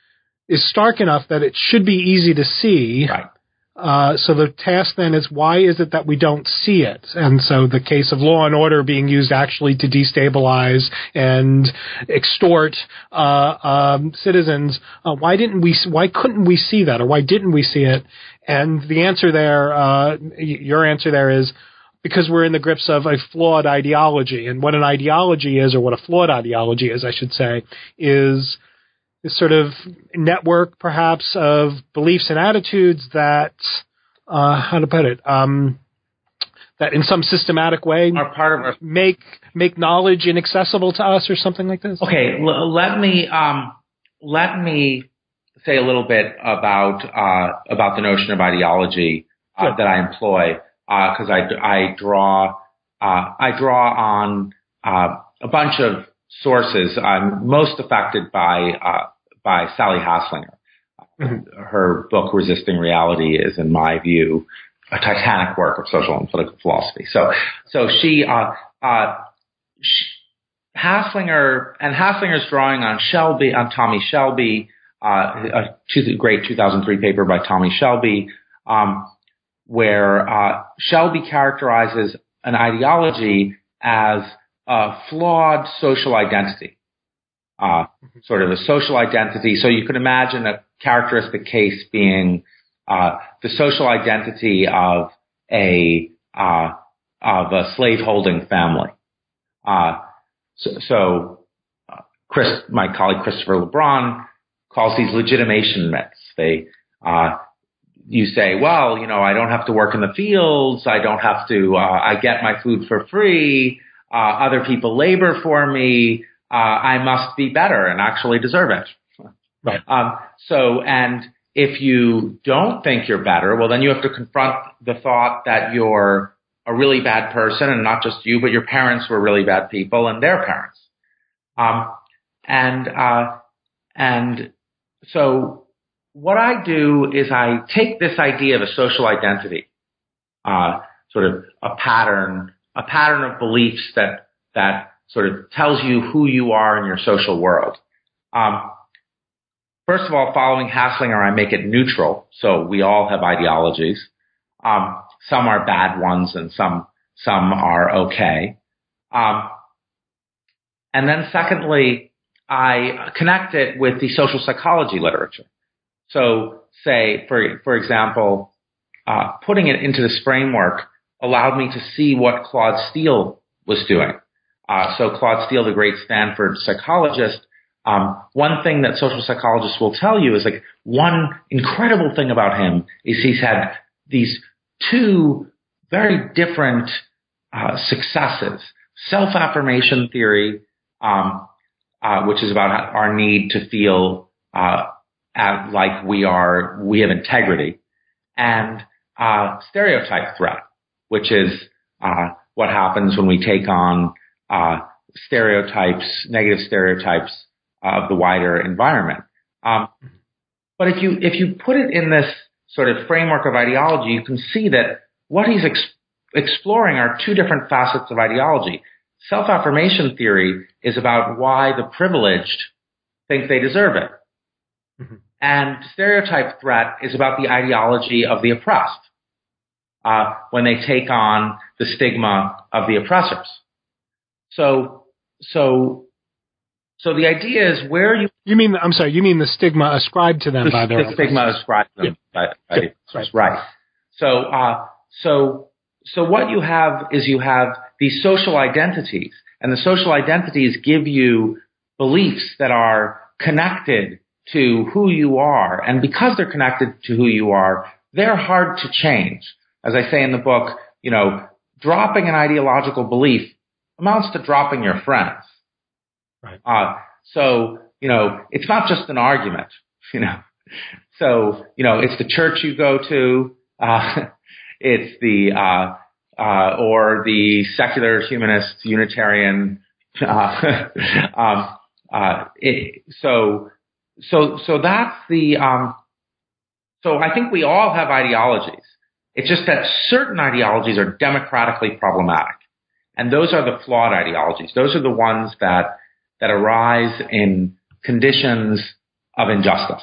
is stark enough that it should be easy to see. Right. Uh, so the task then is, why is it that we don't see it? And so the case of Law and Order being used actually to destabilize and extort uh, um, citizens, uh, why didn't we? Why couldn't we see that, or why didn't we see it? And the answer there, uh, your answer there is, because we're in the grips of a flawed ideology. And what an ideology is, or what a flawed ideology is, I should say, is this sort of network, perhaps, of beliefs and attitudes that, uh, how to put it, um, that in some systematic way are part of our make make knowledge inaccessible to us, or something like this. Okay, l- let me um, let me say a little bit about uh, about the notion of ideology uh, sure. that I employ, because uh, I I draw uh, I draw on uh, a bunch of sources. I'm most affected by uh, by Sally Haslinger. Mm-hmm. Her book Resisting Reality is, in my view, a titanic work of social and political philosophy. So, so she, uh, uh, she, Haslinger, and Haslinger's drawing on Shelby, on Tommy Shelby, uh, a two, great two thousand three paper by Tommy Shelby, um, where uh, Shelby characterizes an ideology as a flawed social identity. Uh, sort of a social identity. So you can imagine a characteristic case being uh, the social identity of a uh, of a slave-holding family. Uh, so, so uh, Chris, my colleague Christopher LeBron calls these legitimation myths. They uh, you say, well, you know, I don't have to work in the fields. I don't have to. Uh, I get my food for free. Uh, other people labor for me. Uh, I must be better and actually deserve it. Right. Um, so, and if you don't think you're better, well, then you have to confront the thought that you're a really bad person, and not just you, but your parents were really bad people and their parents. Um, and, uh, and so what I do is I take this idea of a social identity, uh, sort of a pattern, a pattern of beliefs that, that sort of tells you who you are in your social world. Um, first of all, following Haslinger, I make it neutral. So we all have ideologies. Um, some are bad ones and some, some are okay. Um, and then secondly, I connect it with the social psychology literature. So say, for, for example, uh, putting it into this framework allowed me to see what Claude Steele was doing. Uh, so Claude Steele, the great Stanford psychologist, um, one thing that social psychologists will tell you is, like, one incredible thing about him is he's had these two very different uh, successes. Self-affirmation theory, um, uh, which is about our need to feel uh, at, like we are, we have integrity, and uh, stereotype threat, which is uh, what happens when we take on Uh, stereotypes, negative stereotypes uh, of the wider environment. Um, but if you if you put it in this sort of framework of ideology, you can see that what he's ex- exploring are two different facets of ideology. Self-affirmation theory is about why the privileged think they deserve it. Mm-hmm. And stereotype threat is about the ideology of the oppressed, uh, when they take on the stigma of the oppressors. So, so, so the idea is where you. You mean, I'm sorry, you mean the stigma ascribed to them the, by their the stigma ascribed to them yeah. by, by yeah. right. right. So, uh, so, so what you have is you have these social identities, and the social identities give you beliefs that are connected to who you are, and because they're connected to who you are, they're hard to change. As I say in the book, you know, dropping an ideological belief amounts to dropping your friends. Right. Uh, so, you know, it's not just an argument. you know. So, you know, it's the church you go to, uh, it's the, uh, uh, or the secular humanist Unitarian, uh, um, uh, it, so, so, so that's the, um, so I think we all have ideologies. It's just that certain ideologies are democratically problematic. And those are the flawed ideologies. Those are the ones that, that arise in conditions of injustice.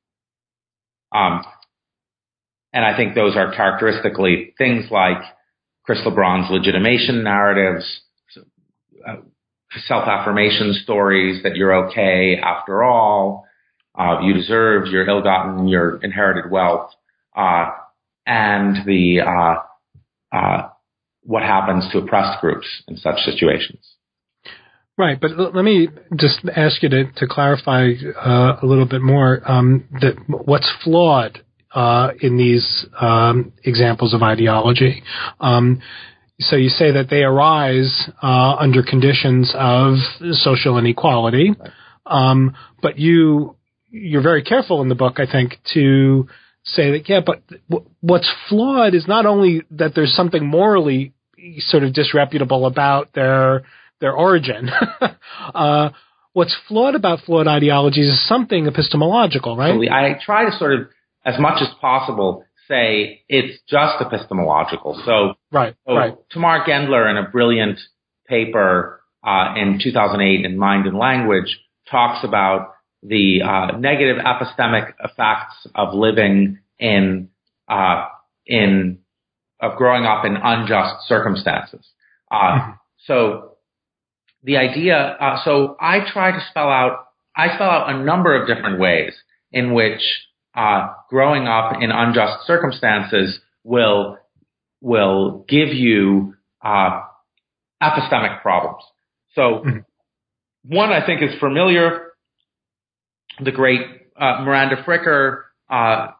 Um, and I think those are characteristically things like Chris LeBron's legitimation narratives, uh, self-affirmation stories that you're okay after all, uh, you deserve your ill-gotten, your inherited wealth, uh, and the, uh, uh, what happens to oppressed groups in such situations. Right, but l- let me just ask you to, to clarify uh, a little bit more um, that what's flawed uh, in these um, examples of ideology. Um, so you say that they arise uh, under conditions of social inequality, um, but you you're very careful in the book, I think, to say that yeah, but w- what's flawed is not only that there's something morally sort of disreputable about their their origin. uh, what's flawed about flawed ideologies is something epistemological, right? Absolutely. I try to sort of, as much as possible, say it's just epistemological. So, right, so right. Tamar Gendler, in a brilliant paper uh, in two thousand eight in Mind and Language, talks about the uh, negative epistemic effects of living in uh, in of growing up in unjust circumstances. Uh, mm-hmm. So. The idea, uh, so I try to spell out, I spell out a number of different ways in which uh, growing up in unjust circumstances will will give you uh, epistemic problems. So mm-hmm. one I think is familiar, the great uh, Miranda Fricker uh,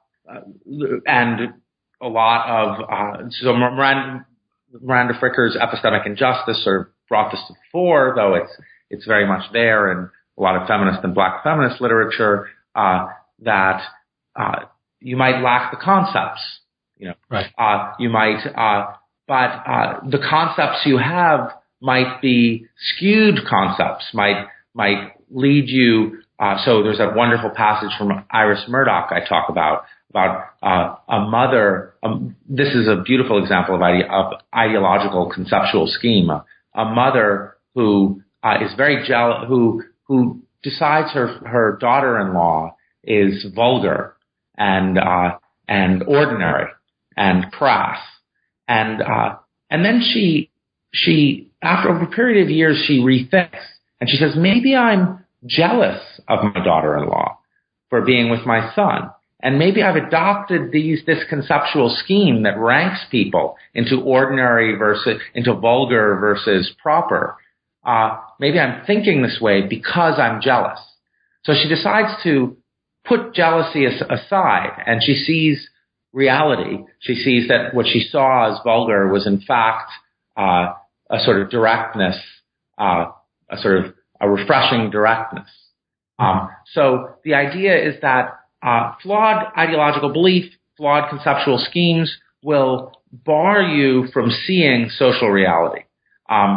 and a lot of, uh, so Miranda, Miranda Fricker's epistemic injustice sort of brought this to the fore, though it's it's very much there in a lot of feminist and black feminist literature, uh, that uh, you might lack the concepts, you know. Right. Uh, you might, uh, but uh, the concepts you have might be skewed concepts, might might lead you. Uh, so there's that wonderful passage from Iris Murdoch I talk about about uh, a mother. Um, this is a beautiful example of, ide- of ideological conceptual scheme. Uh, a mother who uh, is very jealous, who who decides her her daughter-in-law is vulgar and uh, and ordinary and crass, and uh, and then she she after a period of years she rethinks and she says, maybe I'm jealous of my daughter-in-law for being with my son. And maybe I've adopted these, this conceptual scheme that ranks people into ordinary versus, into vulgar versus proper. Uh, maybe I'm thinking this way because I'm jealous. So she decides to put jealousy as, aside, and she sees reality. She sees that what she saw as vulgar was in fact, uh, a sort of directness, uh, a sort of a refreshing directness. Um, so the idea is that Uh, flawed ideological belief, flawed conceptual schemes will bar you from seeing social reality. Um,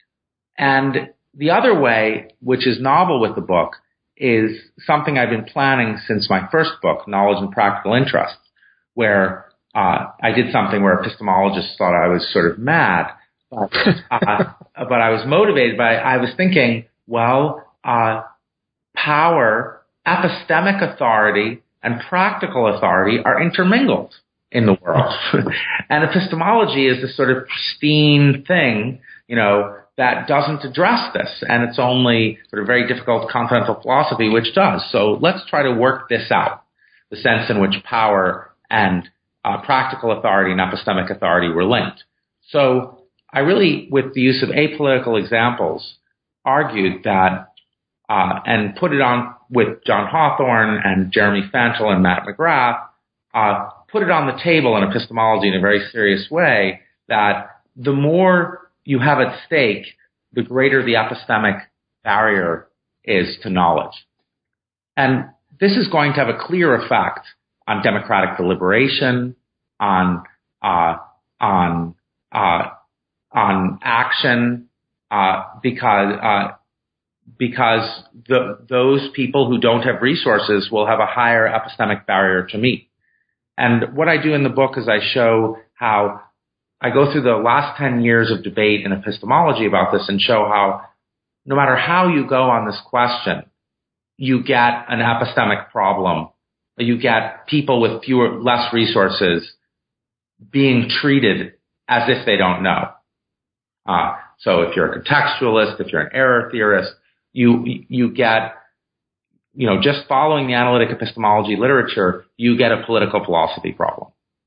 and the other way, which is novel with the book, is something I've been planning since my first book, Knowledge and Practical Interests, where uh, I did something where epistemologists thought I was sort of mad, but, uh, but I was motivated by, I was thinking, well, uh, power, epistemic authority and practical authority are intermingled in the world. And epistemology is this sort of pristine thing, you know, that doesn't address this. And it's only sort of very difficult continental philosophy which does. So let's try to work this out, the sense in which power and uh, practical authority and epistemic authority were linked. So I really, with the use of apolitical examples, argued that Uh, and put it on with John Hawthorne and Jeremy Fantle and Matt McGrath, uh, put it on the table in epistemology in a very serious way, that the more you have at stake, the greater the epistemic barrier is to knowledge. And this is going to have a clear effect on democratic deliberation, on uh, on uh, on action, uh, because uh, because the, those people who don't have resources will have a higher epistemic barrier to meet. And what I do in the book is I show how I go through the last ten years of debate in epistemology about this and show how no matter how you go on this question, you get an epistemic problem. You get people with fewer, less resources being treated as if they don't know. Uh, so if you're a contextualist, if you're an error theorist, you, you get, you know, just following the analytic epistemology literature, you get a political philosophy problem.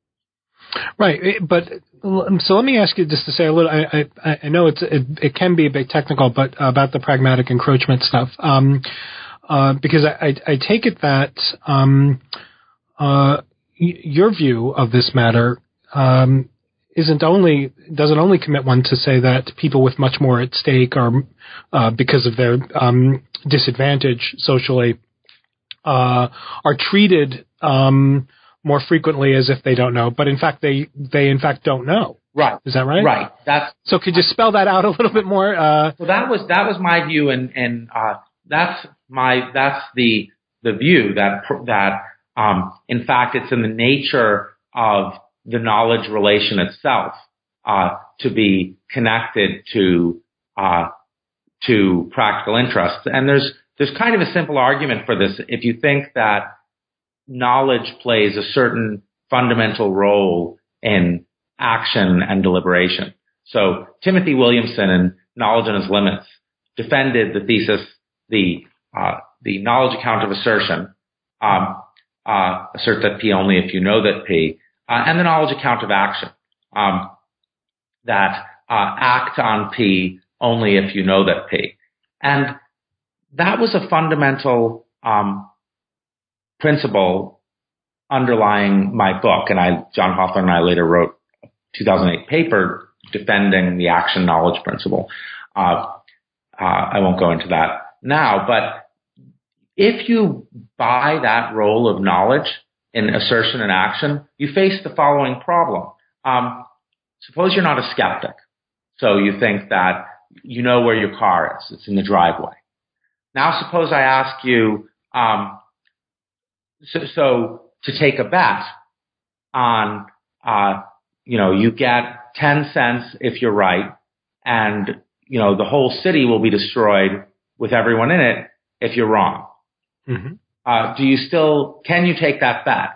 Right, but so let me ask you just to say a little. I, I, I know it's it, it can be a bit technical, but about the pragmatic encroachment stuff, um, uh, because I, I, I take it that um, uh, your view of this matter um, isn't only doesn't only commit one to say that people with much more at stake are uh, because of their um, disadvantage socially uh, are treated Um, more frequently as if they don't know, but in fact they they in fact don't know. Right. Is that right? Right. That's so. Could you spell that out a little bit more? Uh, so that was that was my view, and and uh, that's my that's the the view that that um, in fact it's in the nature of the knowledge relation itself uh, to be connected to uh, to practical interests, and there's there's kind of a simple argument for this. If you think that knowledge plays a certain fundamental role in action and deliberation. So Timothy Williamson in Knowledge and Its Limits defended the thesis, the uh, the knowledge account of assertion, um, uh, assert that P only if you know that P, uh, and the knowledge account of action, um, that uh, act on P only if you know that P. And that was a fundamental um principle underlying my book, and I, John Hawthorne and I later wrote a two thousand eight paper defending the action knowledge principle. Uh, uh, I won't go into that now, but if you buy that role of knowledge in assertion and action, you face the following problem. Um, suppose you're not a skeptic, so you think that you know where your car is; it's in the driveway. Now, suppose I ask you. Um, So, so to take a bet on, uh, you know, you get ten cents if you're right, and, you know, the whole city will be destroyed with everyone in it if you're wrong. Mm-hmm. Uh, do you still, can you take that bet?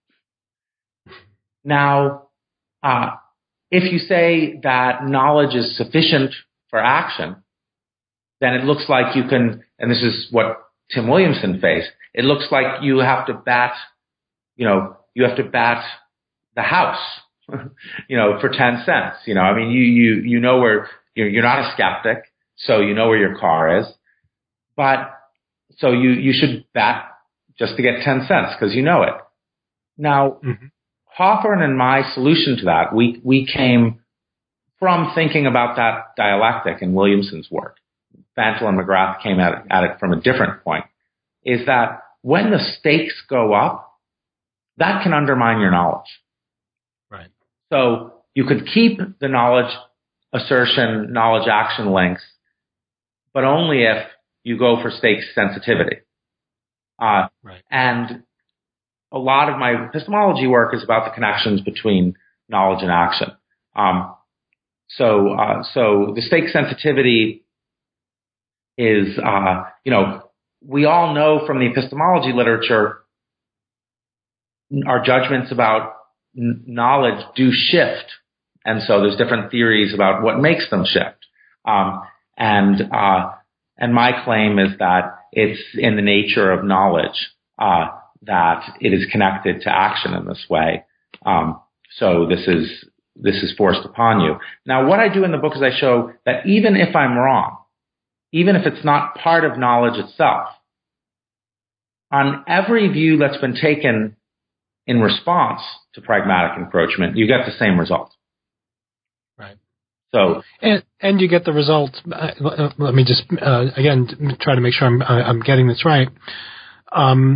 Now, uh, if you say that knowledge is sufficient for action, then it looks like you can, and this is what Tim Williamson faced, it looks like you have to bat, you know, you have to bat the house, you know, for ten cents. You know, I mean, you, you, you know where you're, you're not a skeptic, so you know where your car is, but so you, you should bat just to get ten cents because you know it. Now, mm-hmm. Hawthorne and my solution to that, we, we came from thinking about that dialectic in Williamson's work. Fantle and McGrath came at it, at it from a different point, is that when the stakes go up, that can undermine your knowledge. Right. So you could keep the knowledge assertion, knowledge action links, but only if you go for stakes sensitivity. Uh, right. And a lot of my epistemology work is about the connections between knowledge and action. Um, so, uh, so the stake sensitivity is, uh, you know, we all know from the epistemology literature, our judgments about n- knowledge do shift. And so there's different theories about what makes them shift. Um, and, uh, and my claim is that it's in the nature of knowledge, uh, that it is connected to action in this way. Um, so this is, this is forced upon you. Now, what I do in the book is I show that even if I'm wrong, even if it's not part of knowledge itself, on every view that's been taken in response to pragmatic encroachment, you get the same result. Right. So, and and you get the result. Uh, let me just uh, again try to make sure I'm I'm getting this right. Um,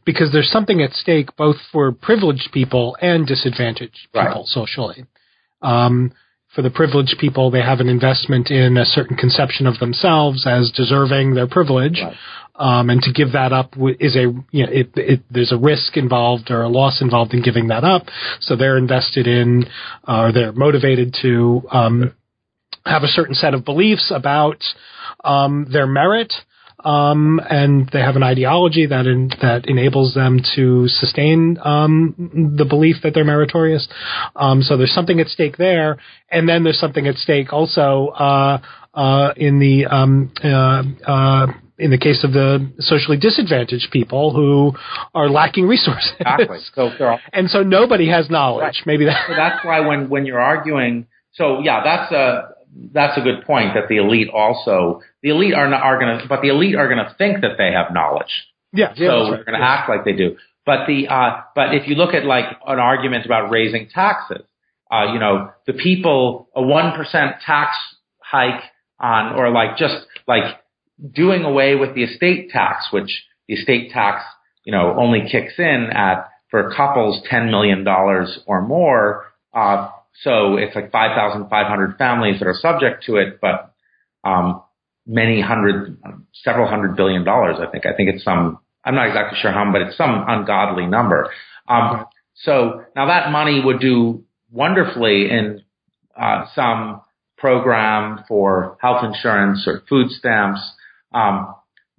because there's something at stake both for privileged people and disadvantaged people right. socially. Um, for the privileged people, they have an investment in a certain conception of themselves as deserving their privilege. Right. Um, and to give that up is a, you know, it, it, there's a risk involved or a loss involved in giving that up. So they're invested in, uh, or they're motivated to, um, have a certain set of beliefs about, um, their merit. Um, and they have an ideology that in, that enables them to sustain um, the belief that they're meritorious. Um, so there's something at stake there, and then there's something at stake also uh, uh, in the um, uh, uh, in the case of the socially disadvantaged people who are lacking resources. Exactly. So all, and so nobody has knowledge. Right. Maybe that. So that's why when when you're arguing, so yeah, that's a. That's a good point. That the elite also, the elite are not, are going to, but the elite are going to think that they have knowledge. Yeah. So yeah, they're right. going to yeah. act like they do. But the, uh, but if you look at like an argument about raising taxes, uh, you know, the people, a one percent tax hike on, or like just like doing away with the estate tax, which the estate tax, you know, only kicks in at for couples ten million dollars or more. Uh, So it's like five thousand five hundred families that are subject to it, but um, many hundred, several hundred billion dollars, I think. I think it's some, I'm not exactly sure how, but it's some ungodly number. Um, so now that money would do wonderfully in uh, some program for health insurance or food stamps. Um,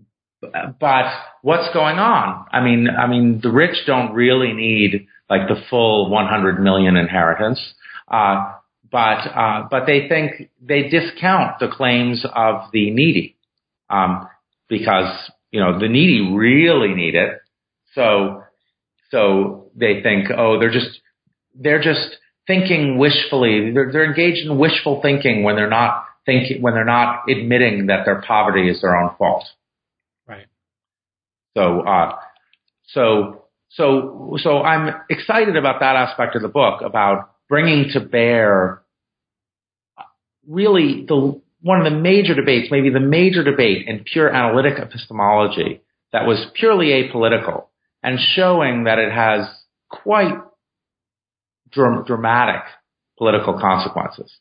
but what's going on? I mean, I mean, the rich don't really need like the full one hundred million inheritance. Uh, but, uh, but they think they discount the claims of the needy, um, because, you know, the needy really need it. So, so they think, oh, they're just, they're just thinking wishfully. They're, they're engaged in wishful thinking when they're not thinking, when they're not admitting that their poverty is their own fault. Right. So, uh, so, so, so I'm excited about that aspect of the book, about bringing to bear really the one of the major debates, maybe the major debate in pure analytic epistemology that was purely apolitical, and showing that it has quite dr- dramatic political consequences.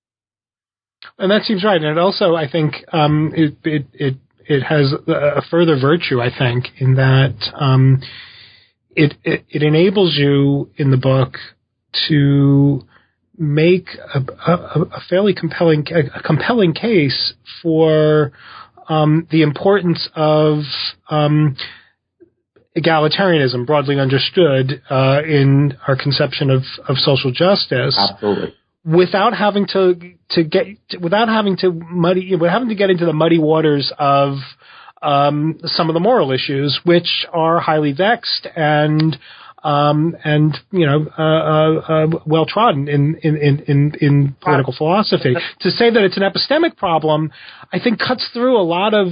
And that seems right. And it also, I think, um, it, it, it, it has a further virtue, I think, in that um, it, it, it enables you in the book to make a, a, a fairly compelling a compelling case for um, the importance of um, egalitarianism, broadly understood uh, in our conception of, of social justice. Absolutely. Without having to to get without having to muddy without having to get into the muddy waters of um, some of the moral issues, which are highly vexed and. Um, and, you know, uh, uh, uh, well trodden in, in, in, in political philosophy. To say that it's an epistemic problem, I think cuts through a lot of,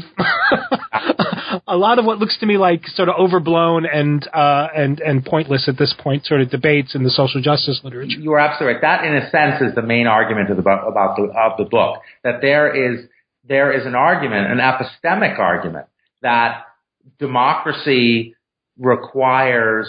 a lot of what looks to me like sort of overblown and, uh, and, and pointless at this point sort of debates in the social justice literature. You are absolutely right. That, in a sense, is the main argument of the, about the, of the book, that there is, there is an argument, an epistemic argument, that democracy requires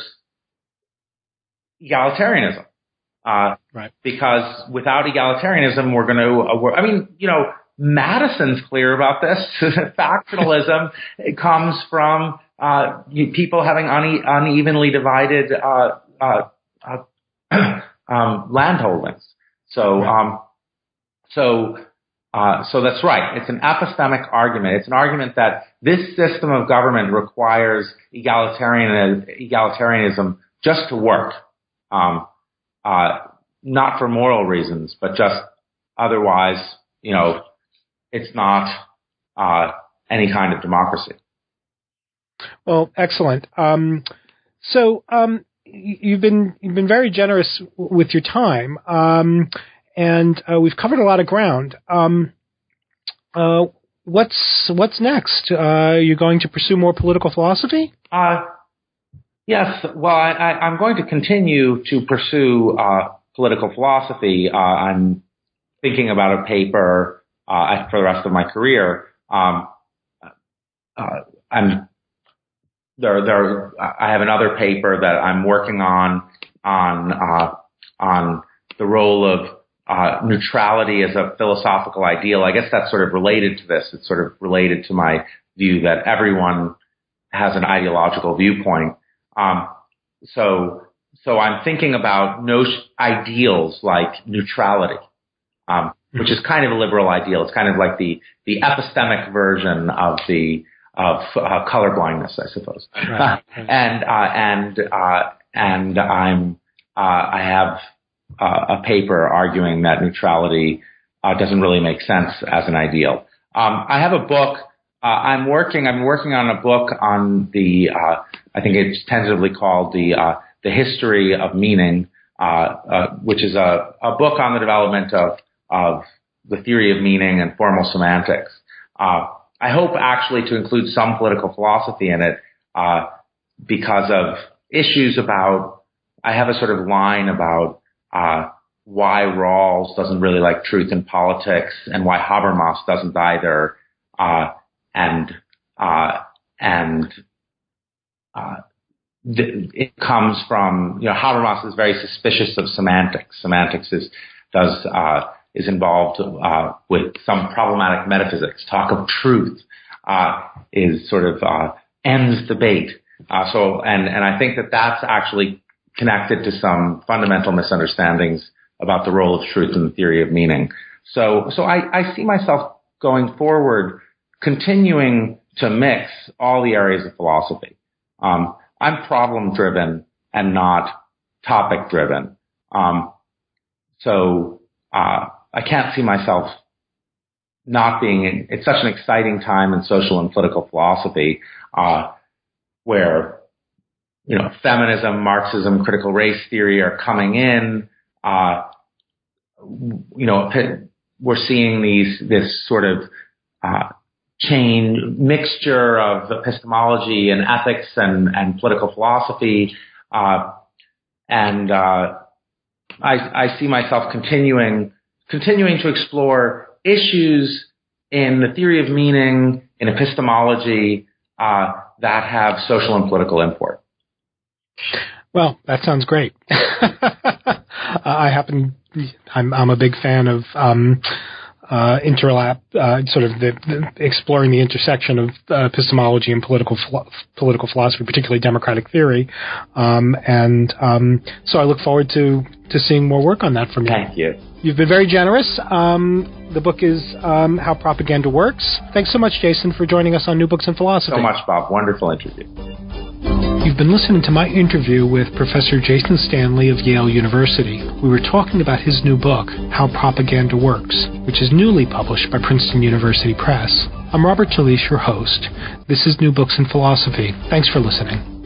egalitarianism, uh, right? Because without egalitarianism, we're going to. Uh, I mean, you know, Madison's clear about this. Factionalism it comes from uh, people having une- unevenly divided uh, uh, uh, um, landholdings. So, um, so, uh, so that's right. It's an epistemic argument. It's an argument that this system of government requires egalitarian egalitarianism just to work. Um, uh, not for moral reasons, but just otherwise, you know, it's not uh, any kind of democracy. Well, excellent. Um, so um, you've been you've been very generous w- with your time, um, and uh, we've covered a lot of ground. Um, uh, what's what's next? Uh, you're going to pursue more political philosophy? Uh, Yes, well, I, I, I'm going to continue to pursue uh, political philosophy. Uh, I'm thinking about a paper uh, for the rest of my career. Um, uh, I'm there, there, I have another paper that I'm working on on uh, on the role of uh, neutrality as a philosophical ideal. I guess that's sort of related to this. It's sort of related to my view that everyone has an ideological viewpoint. Um, so, so I'm thinking about no ideals like neutrality, um, which is kind of a liberal ideal. It's kind of like the the epistemic version of the of uh, colorblindness, I suppose. Right. and uh, and uh, and I'm uh, I have uh, a paper arguing that neutrality uh, doesn't really make sense as an ideal. Um, I have a book. Uh, I'm working. I'm working on a book on the. Uh, I think it's tentatively called the uh, the History of Meaning, uh, uh, which is a, a book on the development of of the theory of meaning and formal semantics. Uh, I hope actually to include some political philosophy in it uh, because of issues about. I have a sort of line about uh, why Rawls doesn't really like truth in politics and why Habermas doesn't either. Uh, And, uh, and, uh, th- it comes from, you know, Habermas is very suspicious of semantics. Semantics is, does, uh, is involved, uh, with some problematic metaphysics. Talk of truth, uh, is sort of, uh, ends debate. Uh, so, and, and I think that that's actually connected to some fundamental misunderstandings about the role of truth in the theory of meaning. So, so I, I see myself going forward continuing to mix all the areas of philosophy. Um, I'm problem-driven and not topic-driven. Um, so uh, I can't see myself not being in. It's such an exciting time in social and political philosophy uh, where, you know, feminism, Marxism, critical race theory are coming in. Uh, you know, we're seeing these this sort of uh, chain mixture of epistemology and ethics and, and political philosophy. Uh, and, uh, I, I see myself continuing, continuing to explore issues in the theory of meaning, in epistemology, uh, that have social and political import. Well, that sounds great. I happen, I'm, I'm a big fan of, um, Uh, interlap, uh, sort of the, the exploring the intersection of uh, epistemology and political philo- political philosophy, particularly democratic theory, um, and um, so I look forward to to seeing more work on that from you. Thank you. You've been very generous. Um, the book is um, How Propaganda Works. Thanks so much, Jason, for joining us on New Books in Philosophy. So much, Bob. Wonderful interview. You've been listening to my interview with Professor Jason Stanley of Yale University. We were talking about his new book, How Propaganda Works, which is newly published by Princeton University Press. I'm Robert Talisse, your host. This is New Books in Philosophy. Thanks for listening.